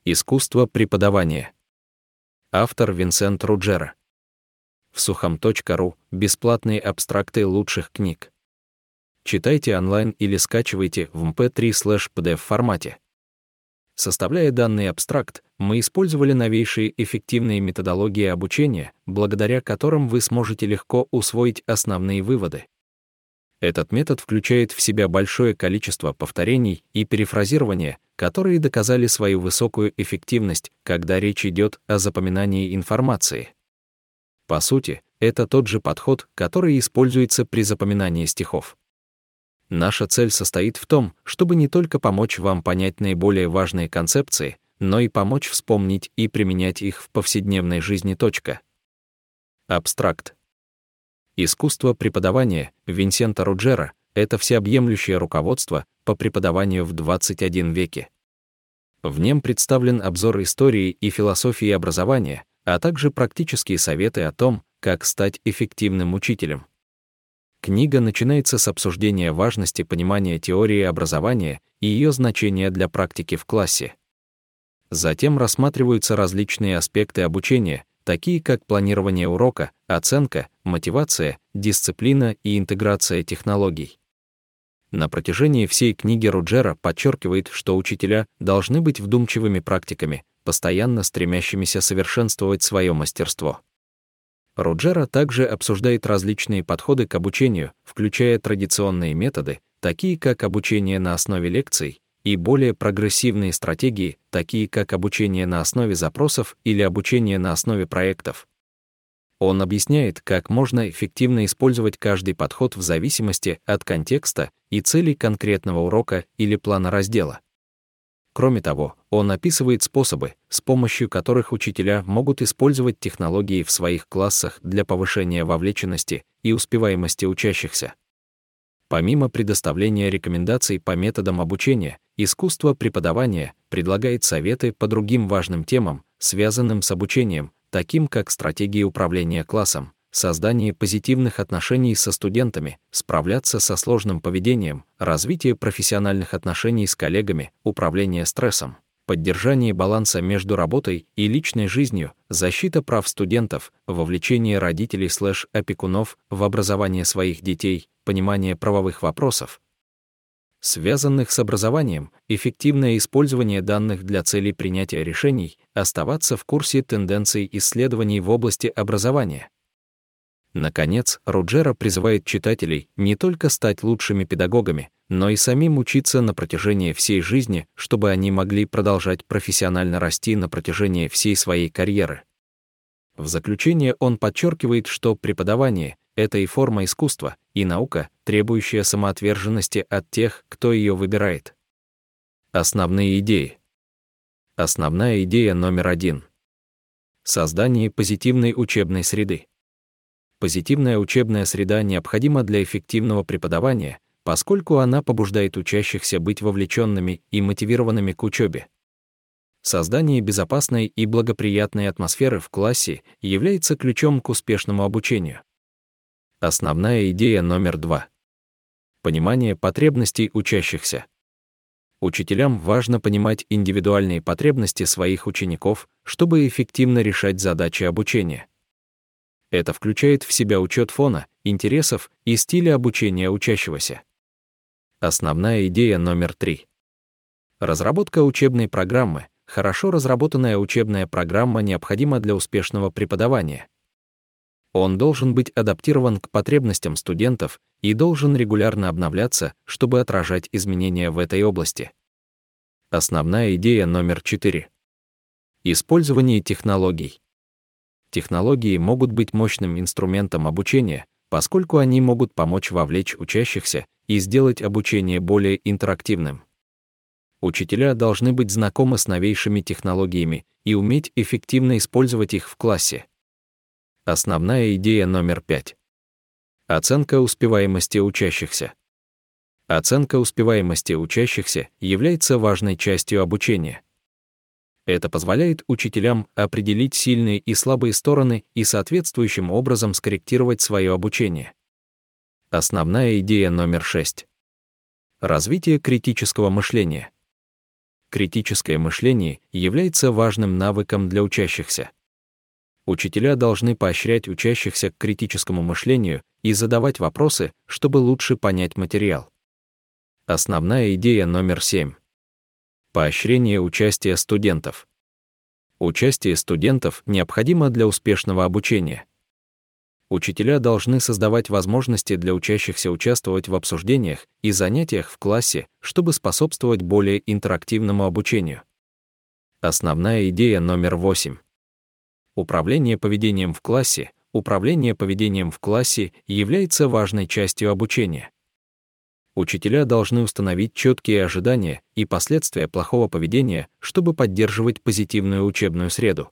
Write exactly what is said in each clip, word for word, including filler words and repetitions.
Искусство преподавания. Автор Винсент Руджера. В сухом точка ру бесплатные абстракты лучших книг. Читайте онлайн или скачивайте в эм пэ три слэш пи ди эф формате. Составляя данный абстракт, мы использовали новейшие эффективные методологии обучения, благодаря которым вы сможете легко усвоить основные выводы. Этот метод включает в себя большое количество повторений и перефразирования, которые доказали свою высокую эффективность, когда речь идет о запоминании информации. По сути, это тот же подход, который используется при запоминании стихов. Наша цель состоит в том, чтобы не только помочь вам понять наиболее важные концепции, но и помочь вспомнить и применять их в повседневной жизни. Абстракт. Искусство преподавания Винсента Руджера — это всеобъемлющее руководство по преподаванию в двадцать первом веке. В нем представлен обзор истории и философии образования, а также практические советы о том, как стать эффективным учителем. Книга начинается с обсуждения важности понимания теории образования и ее значения для практики в классе. Затем рассматриваются различные аспекты обучения, такие как планирование урока, оценка, мотивация, дисциплина и интеграция технологий. На протяжении всей книги Руджера подчеркивает, что учителя должны быть вдумчивыми практиками, постоянно стремящимися совершенствовать свое мастерство. Руджера также обсуждает различные подходы к обучению, включая традиционные методы, такие как обучение на основе лекций, и более прогрессивные стратегии, такие как обучение на основе запросов или обучение на основе проектов. Он объясняет, как можно эффективно использовать каждый подход в зависимости от контекста и целей конкретного урока или плана раздела. Кроме того, он описывает способы, с помощью которых учителя могут использовать технологии в своих классах для повышения вовлеченности и успеваемости учащихся. Помимо предоставления рекомендаций по методам обучения, искусство преподавания предлагает советы по другим важным темам, связанным с обучением, таким как стратегии управления классом, создание позитивных отношений со студентами, справляться со сложным поведением, развитие профессиональных отношений с коллегами, управление стрессом, поддержание баланса между работой и личной жизнью, защита прав студентов, вовлечение родителей/опекунов в образование своих детей, понимание правовых вопросов, связанных с образованием, эффективное использование данных для целей принятия решений, оставаться в курсе тенденций исследований в области образования. Наконец, Руджера призывает читателей не только стать лучшими педагогами, но и самим учиться на протяжении всей жизни, чтобы они могли продолжать профессионально расти на протяжении всей своей карьеры. В заключение он подчеркивает, что преподавание — это и форма искусства, и наука, требующая самоотверженности от тех, кто ее выбирает. Основные идеи. Основная идея номер один. Создание позитивной учебной среды. Позитивная учебная среда необходима для эффективного преподавания, поскольку она побуждает учащихся быть вовлеченными и мотивированными к учебе. Создание безопасной и благоприятной атмосферы в классе является ключом к успешному обучению. Основная идея номер два. Понимание потребностей учащихся. Учителям важно понимать индивидуальные потребности своих учеников, чтобы эффективно решать задачи обучения. Это включает в себя учет фона, интересов и стиля обучения учащегося. Основная идея номер три. Разработка учебной программы. Хорошо разработанная учебная программа необходима для успешного преподавания. Он должен быть адаптирован к потребностям студентов и должен регулярно обновляться, чтобы отражать изменения в этой области. Основная идея номер четыре. Использование технологий. Технологии могут быть мощным инструментом обучения, поскольку они могут помочь вовлечь учащихся и сделать обучение более интерактивным. Учителя должны быть знакомы с новейшими технологиями и уметь эффективно использовать их в классе. Основная идея номер пять. Оценка успеваемости учащихся. Оценка успеваемости учащихся является важной частью обучения. Это позволяет учителям определить сильные и слабые стороны и соответствующим образом скорректировать свое обучение. Основная идея номер шесть. Развитие критического мышления. Критическое мышление является важным навыком для учащихся. Учителя должны поощрять учащихся к критическому мышлению и задавать вопросы, чтобы лучше понять материал. Основная идея номер семь. Поощрение участия студентов. Участие студентов необходимо для успешного обучения. Учителя должны создавать возможности для учащихся участвовать в обсуждениях и занятиях в классе, чтобы способствовать более интерактивному обучению. Основная идея номер восемь. Управление поведением в классе. Управление поведением в классе является важной частью обучения. Учителя должны установить четкие ожидания и последствия плохого поведения, чтобы поддерживать позитивную учебную среду.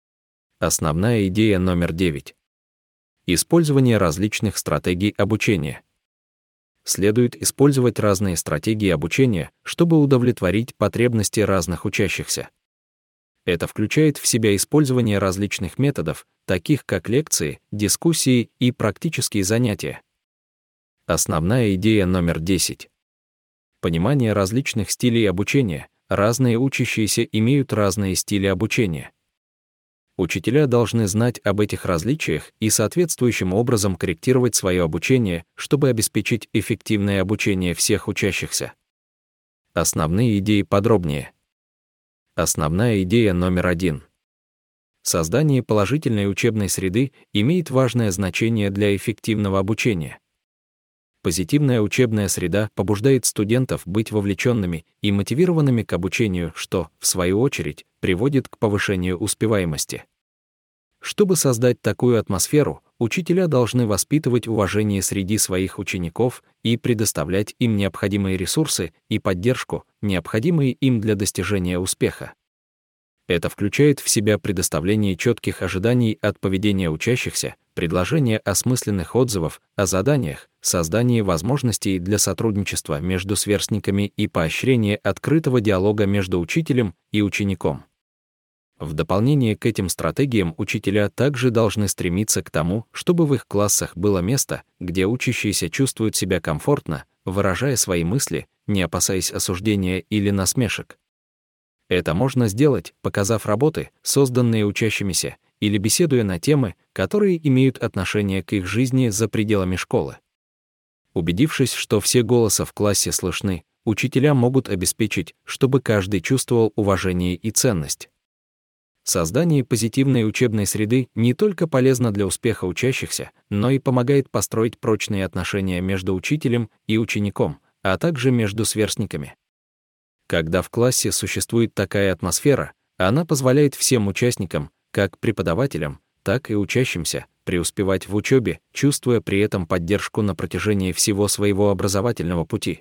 Основная идея номер девять. Использование различных стратегий обучения. Следует использовать разные стратегии обучения, чтобы удовлетворить потребности разных учащихся. Это включает в себя использование различных методов, таких как лекции, дискуссии и практические занятия. Основная идея номер десять. Понимание различных стилей обучения. Разные учащиеся имеют разные стили обучения. Учителя должны знать об этих различиях и соответствующим образом корректировать свое обучение, чтобы обеспечить эффективное обучение всех учащихся. Основные идеи подробнее. Основная идея номер один. Создание положительной учебной среды имеет важное значение для эффективного обучения. Позитивная учебная среда побуждает студентов быть вовлеченными и мотивированными к обучению, что, в свою очередь, приводит к повышению успеваемости. Чтобы создать такую атмосферу, учителя должны воспитывать уважение среди своих учеников и предоставлять им необходимые ресурсы и поддержку, необходимые им для достижения успеха. Это включает в себя предоставление четких ожиданий от поведения учащихся, предложение осмысленных отзывов о заданиях, создание возможностей для сотрудничества между сверстниками и поощрение открытого диалога между учителем и учеником. В дополнение к этим стратегиям учителя также должны стремиться к тому, чтобы в их классах было место, где учащиеся чувствуют себя комфортно, выражая свои мысли, не опасаясь осуждения или насмешек. Это можно сделать, показав работы, созданные учащимися, или беседуя на темы, которые имеют отношение к их жизни за пределами школы. Убедившись, что все голоса в классе слышны, учителя могут обеспечить, чтобы каждый чувствовал уважение и ценность. Создание позитивной учебной среды не только полезно для успеха учащихся, но и помогает построить прочные отношения между учителем и учеником, а также между сверстниками. Когда в классе существует такая атмосфера, она позволяет всем участникам, как преподавателям, так и учащимся, преуспевать в учебе, чувствуя при этом поддержку на протяжении всего своего образовательного пути.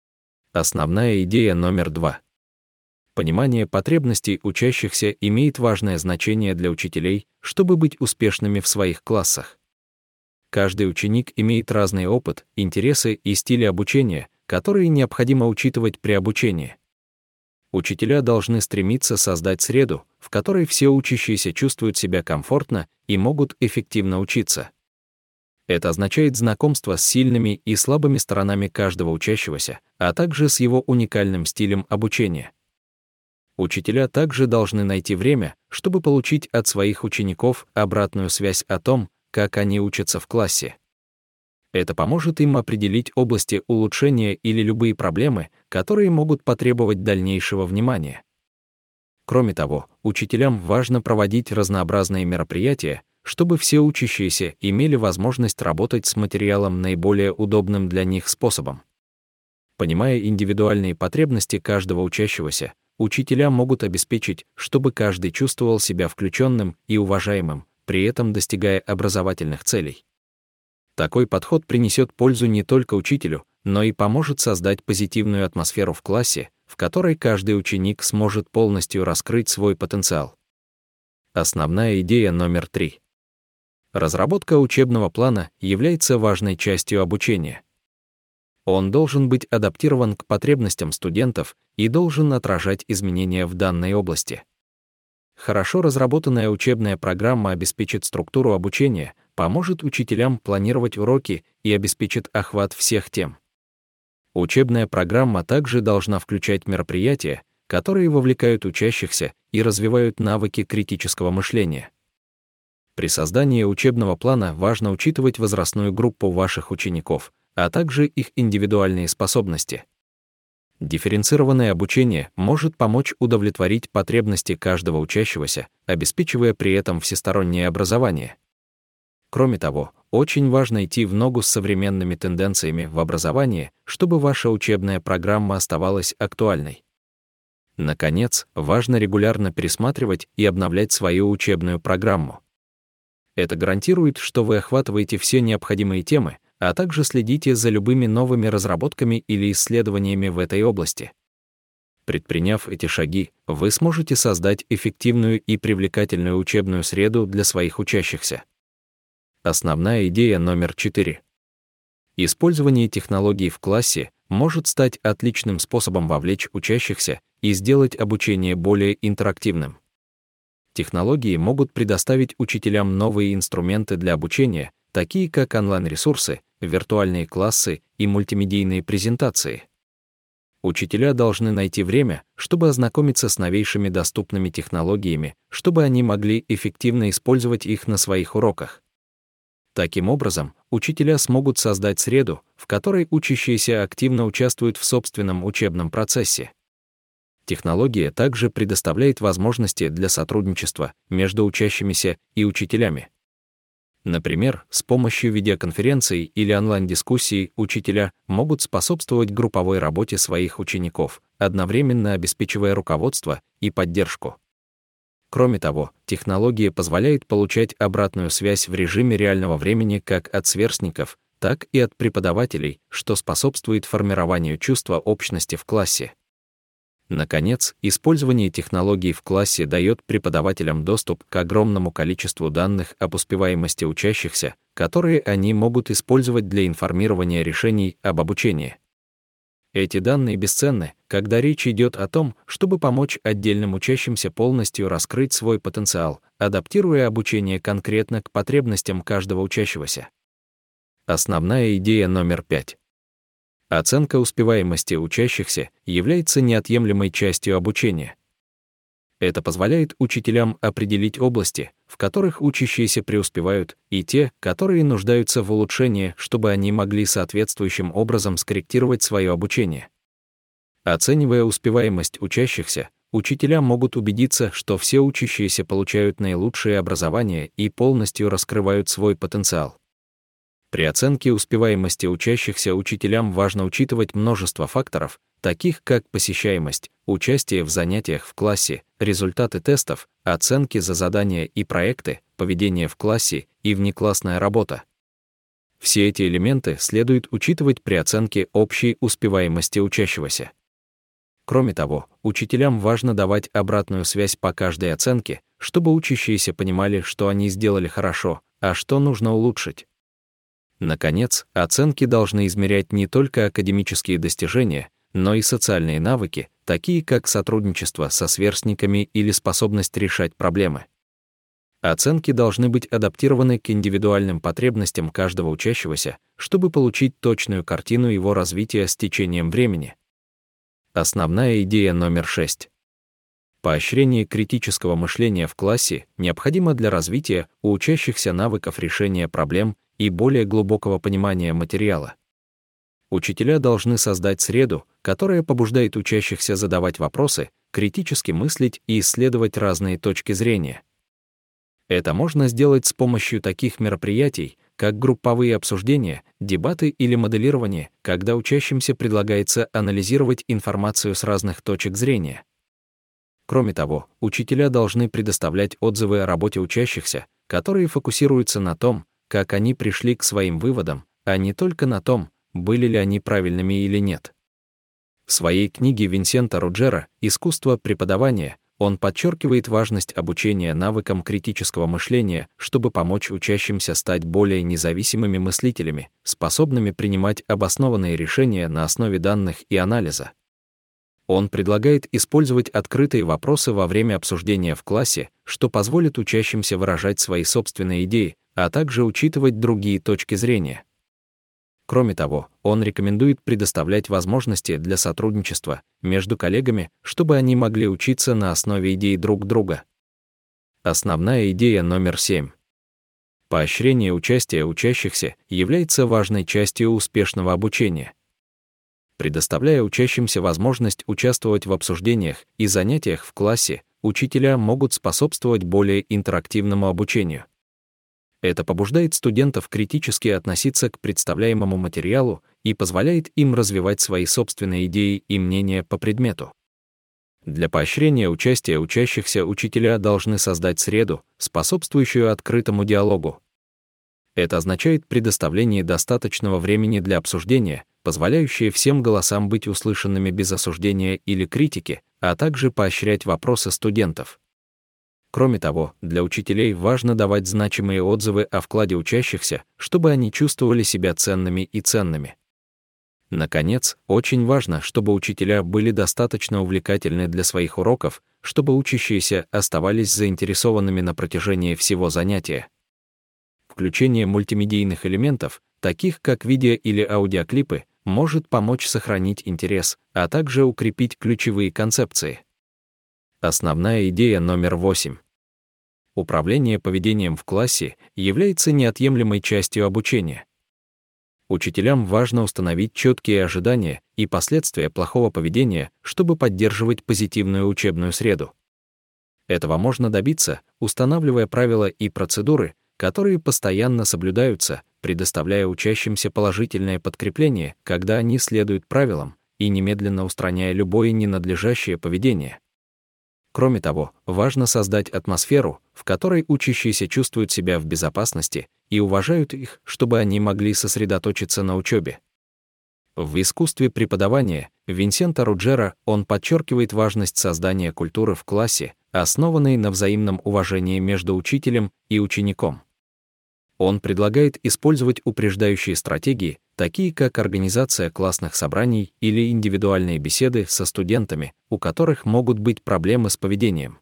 Основная идея номер два. Понимание потребностей учащихся имеет важное значение для учителей, чтобы быть успешными в своих классах. Каждый ученик имеет разный опыт, интересы и стили обучения, которые необходимо учитывать при обучении. Учителя должны стремиться создать среду, в которой все учащиеся чувствуют себя комфортно и могут эффективно учиться. Это означает знакомство с сильными и слабыми сторонами каждого учащегося, а также с его уникальным стилем обучения. Учителя также должны найти время, чтобы получить от своих учеников обратную связь о том, как они учатся в классе. Это поможет им определить области улучшения или любые проблемы, которые могут потребовать дальнейшего внимания. Кроме того, учителям важно проводить разнообразные мероприятия, чтобы все учащиеся имели возможность работать с материалом наиболее удобным для них способом. Понимая индивидуальные потребности каждого учащегося, учителя могут обеспечить, чтобы каждый чувствовал себя включенным и уважаемым, при этом достигая образовательных целей. Такой подход принесет пользу не только учителю, но и поможет создать позитивную атмосферу в классе, в которой каждый ученик сможет полностью раскрыть свой потенциал. Основная идея номер три. Разработка учебного плана является важной частью обучения. Он должен быть адаптирован к потребностям студентов и должен отражать изменения в данной области. Хорошо разработанная учебная программа обеспечит структуру обучения, поможет учителям планировать уроки и обеспечит охват всех тем. Учебная программа также должна включать мероприятия, которые вовлекают учащихся и развивают навыки критического мышления. При создании учебного плана важно учитывать возрастную группу ваших учеников, а также их индивидуальные способности. Дифференцированное обучение может помочь удовлетворить потребности каждого учащегося, обеспечивая при этом всестороннее образование. Кроме того, очень важно идти в ногу с современными тенденциями в образовании, чтобы ваша учебная программа оставалась актуальной. Наконец, важно регулярно пересматривать и обновлять свою учебную программу. Это гарантирует, что вы охватываете все необходимые темы, а также следите за любыми новыми разработками или исследованиями в этой области. Предприняв эти шаги, вы сможете создать эффективную и привлекательную учебную среду для своих учащихся. Основная идея номер четыре. Использование технологий в классе может стать отличным способом вовлечь учащихся и сделать обучение более интерактивным. Технологии могут предоставить учителям новые инструменты для обучения, такие как онлайн-ресурсы, виртуальные классы и мультимедийные презентации. Учителя должны найти время, чтобы ознакомиться с новейшими доступными технологиями, чтобы они могли эффективно использовать их на своих уроках. Таким образом, учителя смогут создать среду, в которой учащиеся активно участвуют в собственном учебном процессе. Технология также предоставляет возможности для сотрудничества между учащимися и учителями. Например, с помощью видеоконференций или онлайн-дискуссий учителя могут способствовать групповой работе своих учеников, одновременно обеспечивая руководство и поддержку. Кроме того, технология позволяет получать обратную связь в режиме реального времени как от сверстников, так и от преподавателей, что способствует формированию чувства общности в классе. Наконец, использование технологий в классе дает преподавателям доступ к огромному количеству данных об успеваемости учащихся, которые они могут использовать для информирования решений об обучении. Эти данные бесценны, когда речь идет о том, чтобы помочь отдельным учащимся полностью раскрыть свой потенциал, адаптируя обучение конкретно к потребностям каждого учащегося. Основная идея номер пять. Оценка успеваемости учащихся является неотъемлемой частью обучения. Это позволяет учителям определить области, в которых учащиеся преуспевают, и те, которые нуждаются в улучшении, чтобы они могли соответствующим образом скорректировать свое обучение. Оценивая успеваемость учащихся, учителя могут убедиться, что все учащиеся получают наилучшее образование и полностью раскрывают свой потенциал. При оценке успеваемости учащихся учителям важно учитывать множество факторов, таких как посещаемость, участие в занятиях в классе, результаты тестов, оценки за задания и проекты, поведение в классе и внеклассная работа. Все эти элементы следует учитывать при оценке общей успеваемости учащегося. Кроме того, учителям важно давать обратную связь по каждой оценке, чтобы учащиеся понимали, что они сделали хорошо, а что нужно улучшить. Наконец, оценки должны измерять не только академические достижения, но и социальные навыки, такие как сотрудничество со сверстниками или способность решать проблемы. Оценки должны быть адаптированы к индивидуальным потребностям каждого учащегося, чтобы получить точную картину его развития с течением времени. Основная идея номер шесть. Поощрение критического мышления в классе необходимо для развития у учащихся навыков решения проблем и более глубокого понимания материала. Учителя должны создать среду, которая побуждает учащихся задавать вопросы, критически мыслить и исследовать разные точки зрения. Это можно сделать с помощью таких мероприятий, как групповые обсуждения, дебаты или моделирование, когда учащимся предлагается анализировать информацию с разных точек зрения. Кроме того, учителя должны предоставлять отзывы о работе учащихся, которые фокусируются на том, как они пришли к своим выводам, а не только на том, были ли они правильными или нет. В своей книге Винсента Руджера «Искусство преподавания» он подчеркивает важность обучения навыкам критического мышления, чтобы помочь учащимся стать более независимыми мыслителями, способными принимать обоснованные решения на основе данных и анализа. Он предлагает использовать открытые вопросы во время обсуждения в классе, что позволит учащимся выражать свои собственные идеи, а также учитывать другие точки зрения. Кроме того, он рекомендует предоставлять возможности для сотрудничества между коллегами, чтобы они могли учиться на основе идей друг друга. Основная идея номер семь. Поощрение участия учащихся является важной частью успешного обучения. Предоставляя учащимся возможность участвовать в обсуждениях и занятиях в классе, учителя могут способствовать более интерактивному обучению. Это побуждает студентов критически относиться к представляемому материалу и позволяет им развивать свои собственные идеи и мнения по предмету. Для поощрения участия учащихся учителя должны создать среду, способствующую открытому диалогу. Это означает предоставление достаточного времени для обсуждения, позволяющее всем голосам быть услышанными без осуждения или критики, а также поощрять вопросы студентов. Кроме того, для учителей важно давать значимые отзывы о вкладе учащихся, чтобы они чувствовали себя ценными и ценными. Наконец, очень важно, чтобы учителя были достаточно увлекательны для своих уроков, чтобы учащиеся оставались заинтересованными на протяжении всего занятия. Включение мультимедийных элементов, таких как видео или аудиоклипы, может помочь сохранить интерес, а также укрепить ключевые концепции. Основная идея номер восемь. Управление поведением в классе является неотъемлемой частью обучения. Учителям важно установить четкие ожидания и последствия плохого поведения, чтобы поддерживать позитивную учебную среду. Этого можно добиться, устанавливая правила и процедуры, которые постоянно соблюдаются, предоставляя учащимся положительное подкрепление, когда они следуют правилам, и немедленно устраняя любое ненадлежащее поведение. Кроме того, важно создать атмосферу, в которой учащиеся чувствуют себя в безопасности и уважают их, чтобы они могли сосредоточиться на учебе. В искусстве преподавания Винсента Руджера он подчеркивает важность создания культуры в классе, основанной на взаимном уважении между учителем и учеником. Он предлагает использовать упреждающие стратегии, такие как организация классных собраний или индивидуальные беседы со студентами, у которых могут быть проблемы с поведением.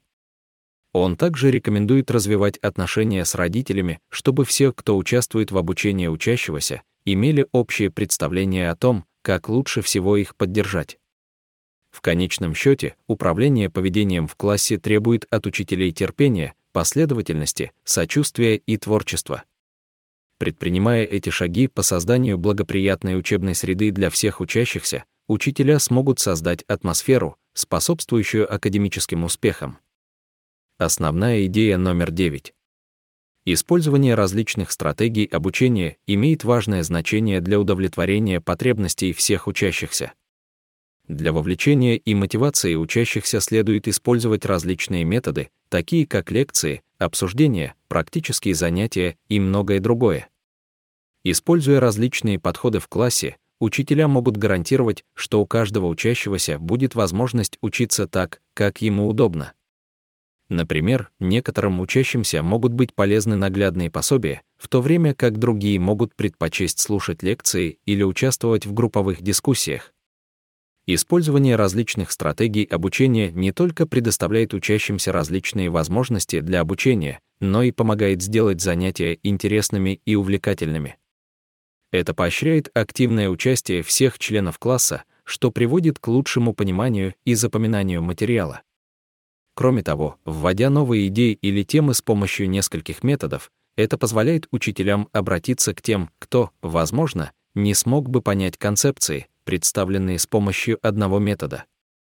Он также рекомендует развивать отношения с родителями, чтобы все, кто участвует в обучении учащегося, имели общее представление о том, как лучше всего их поддержать. В конечном счете, управление поведением в классе требует от учителей терпения, последовательности, сочувствия и творчества. Предпринимая эти шаги по созданию благоприятной учебной среды для всех учащихся, учителя смогут создать атмосферу, способствующую академическим успехам. Основная идея номер девять. Использование различных стратегий обучения имеет важное значение для удовлетворения потребностей всех учащихся. Для вовлечения и мотивации учащихся следует использовать различные методы, такие как лекции, обсуждения, практические занятия и многое другое. Используя различные подходы в классе, учителя могут гарантировать, что у каждого учащегося будет возможность учиться так, как ему удобно. Например, некоторым учащимся могут быть полезны наглядные пособия, в то время как другие могут предпочесть слушать лекции или участвовать в групповых дискуссиях. Использование различных стратегий обучения не только предоставляет учащимся различные возможности для обучения, но и помогает сделать занятия интересными и увлекательными. Это поощряет активное участие всех членов класса, что приводит к лучшему пониманию и запоминанию материала. Кроме того, вводя новые идеи или темы с помощью нескольких методов, это позволяет учителям обратиться к тем, кто, возможно, не смог бы понять концепции, представленные с помощью одного метода.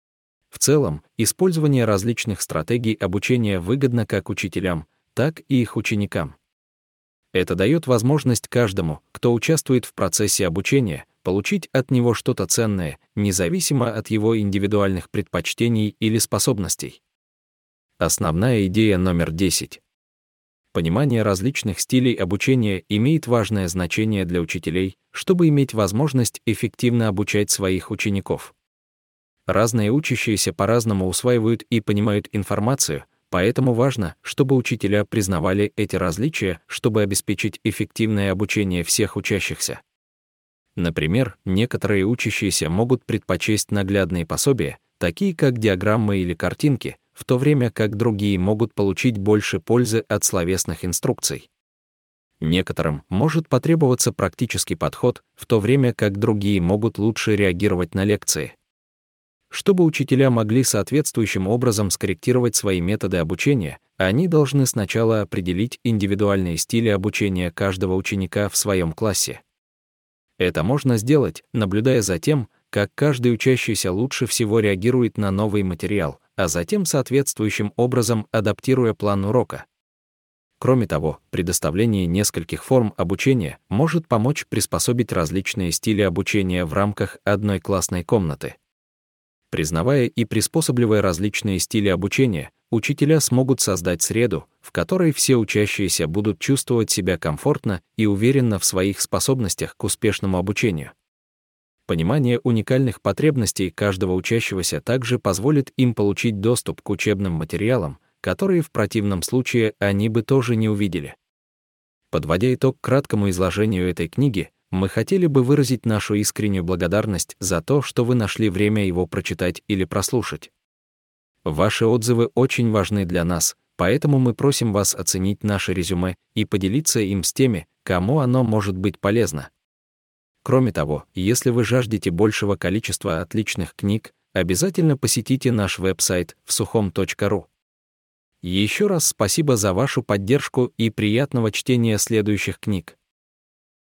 В целом, использование различных стратегий обучения выгодно как учителям, так и их ученикам. Это дает возможность каждому, кто участвует в процессе обучения, получить от него что-то ценное, независимо от его индивидуальных предпочтений или способностей. Основная идея номер десять. Понимание различных стилей обучения имеет важное значение для учителей, чтобы иметь возможность эффективно обучать своих учеников. Разные учащиеся по-разному усваивают и понимают информацию, поэтому важно, чтобы учителя признавали эти различия, чтобы обеспечить эффективное обучение всех учащихся. Например, некоторые учащиеся могут предпочесть наглядные пособия, такие как диаграммы или картинки, в то время как другие могут получить больше пользы от словесных инструкций. Некоторым может потребоваться практический подход, в то время как другие могут лучше реагировать на лекции. Чтобы учителя могли соответствующим образом скорректировать свои методы обучения, они должны сначала определить индивидуальные стили обучения каждого ученика в своем классе. Это можно сделать, наблюдая за тем, как каждый учащийся лучше всего реагирует на новый материал, а затем соответствующим образом адаптируя план урока. Кроме того, предоставление нескольких форм обучения может помочь приспособить различные стили обучения в рамках одной классной комнаты. Признавая и приспосабливая различные стили обучения, учителя смогут создать среду, в которой все учащиеся будут чувствовать себя комфортно и уверенно в своих способностях к успешному обучению. Понимание уникальных потребностей каждого учащегося также позволит им получить доступ к учебным материалам, которые в противном случае они бы тоже не увидели. Подводя итог к краткому изложению этой книги, мы хотели бы выразить нашу искреннюю благодарность за то, что вы нашли время его прочитать или прослушать. Ваши отзывы очень важны для нас, поэтому мы просим вас оценить наше резюме и поделиться им с теми, кому оно может быть полезно. Кроме того, если вы жаждете большего количества отличных книг, обязательно посетите наш веб-сайт всухом точка ру. Еще раз спасибо за вашу поддержку и приятного чтения следующих книг.